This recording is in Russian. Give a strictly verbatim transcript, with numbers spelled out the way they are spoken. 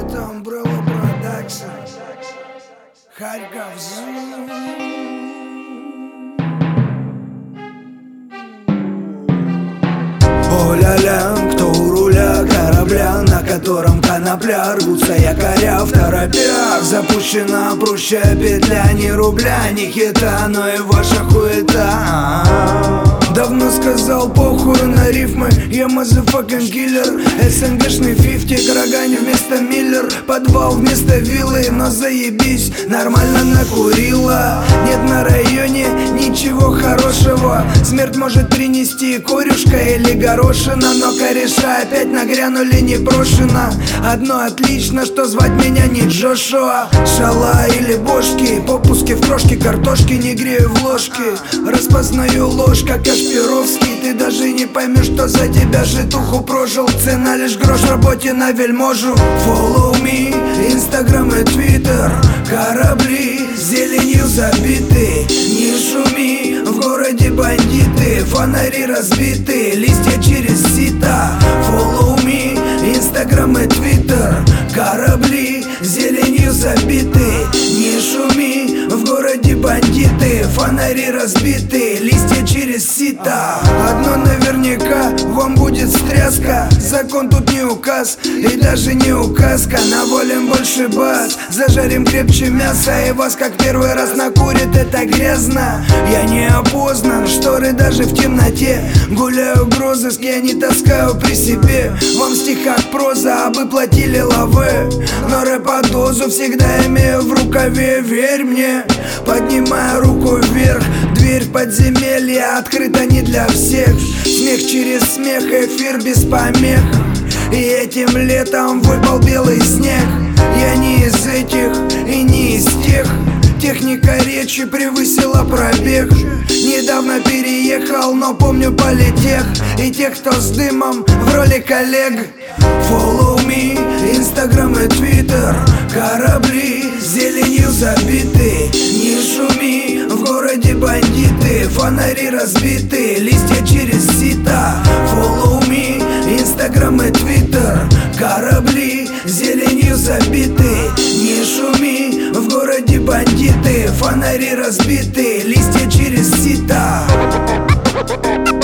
Это Umbrella Production, Харьков Зум. О-ля-ля, кто у руля корабля, на котором конопля, рвутся якоря в торопях. Запущена прущая петля, ни рубля, ни хита, но и ваша хуета. Давно сказал похуй на рифмы, я motherfucking killer. СНГшный пятьдесят, Карагань вместо Миллер, подвал вместо виллы. Но заебись, нормально накурила. Нет на районе ничего хорошего, смерть может принести корюшка или горошина. Но кореша опять нагрянули непрошено. Одно отлично, что звать меня не Джошуа. Шала или бошки, попуски в крошке картошки, не грею в ложке. Распознаю ложь, как Кашпировский. Ты даже не поймешь, что за тебя житуху прожил. Цена лишь грош в работе на вельможу. Follow me, Instagram и Twitter. Корабли зеленью забиты. Не шуми, в городе бандиты. Фонари разбиты, листья через сито. Follow me, Instagram и Twitter. Корабли зеленью забиты. Не шуми, в городе бандиты. Фонари разбиты, листья через сито. Одно наверняка, вам будет встряска. Закон тут не указ, и даже не указка. Навалим больше бас, зажарим крепче мясо. И вас как первый раз накурит, это грязно. Я не опознан, шторы даже в темноте. Гуляю в розыск, я не таскаю при себе. Вам в стихах проза, а вы платили лавы. Но рэп-дозу всегда имею в рукаве, верь мне. Поднимая руку вверх, дверь в подземелье открыта не для всех. Смех через смех, эфир без помех. И этим летом выпал белый снег. Я не из этих и не из тех. Техника речи превысила пробег. Недавно переехал, но помню политех. И тех, кто с дымом в роли коллег. Follow me, Instagram и Twitter. Корабли зеленью забиты. Не шуми, в городе бандиты. Фонари разбиты, листья через сито. Follow me, Instagram и Twitter. Корабли зеленью забиты. Не шуми, в городе бандиты. Фонари разбиты, листья через сито.